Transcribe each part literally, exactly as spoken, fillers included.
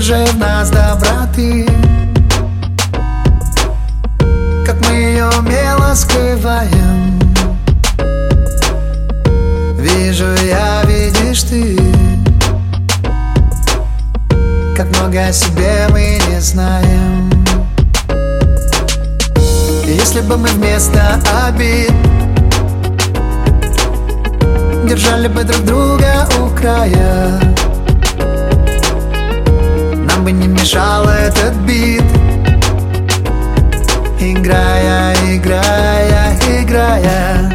же в нас доброты, как мы ее умело скрываем. Вижу я, видишь ты, как много о себе мы не знаем. Если бы мы вместо обид держали бы друг друга у края, нам бы не мешал этот бит. Играя, играя, играя.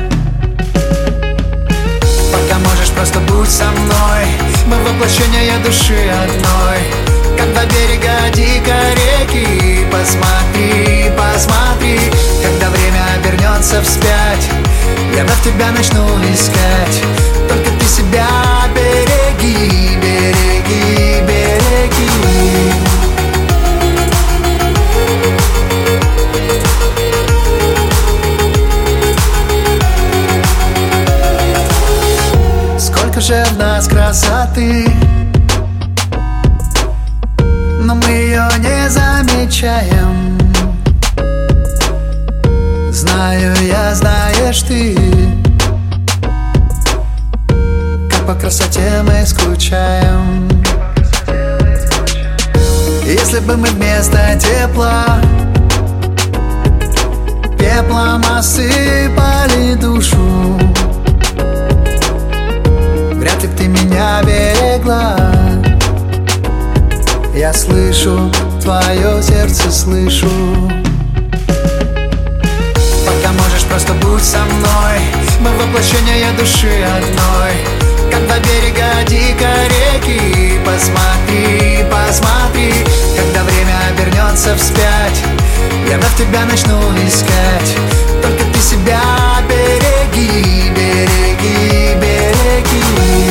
Пока можешь, просто будь со мной. Мы воплощение души одной, как два берега дикой реки. Посмотри, посмотри, когда время обернется вспять, я вновь тебя начну искать. Только ты себя береги, береги, береги. Сколько же в нас красоты, но мы ее не замечаем. Знаю я, знаешь ты, как по красоте мы скучаем. Если бы мы вместо тепла пеплом осыпали душу, вряд ли б ты меня берегла. Я слышу, твое сердце слышу. Пока можешь, просто будь со мной. Мы воплощение души одной, как два берега дикой реки. Посмотри, посмотри, когда время обернется вспять, я вновь тебя начну искать. Только ты себя береги, береги, береги.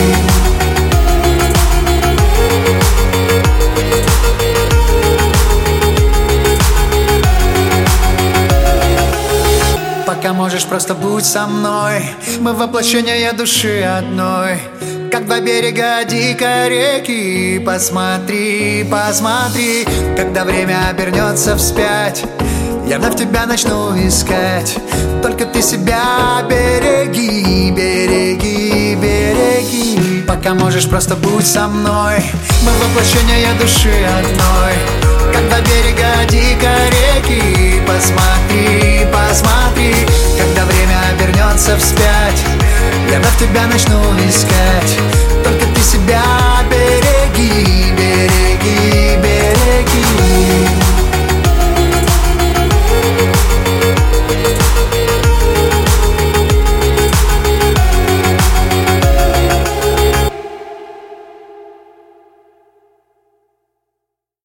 Пока можешь, просто будь со мной. Мы воплощение души одной, как два берега дикой реки. Посмотри, посмотри, когда время обернется вспять, я вновь тебя начну искать. Только ты себя береги, береги, береги. Пока можешь, просто будь со мной. Мы воплощение души одной, как два берега дикой реки. Посмотри, посмотри, когда время обернется вспять, я вновь тебя начну искать. Только ты себя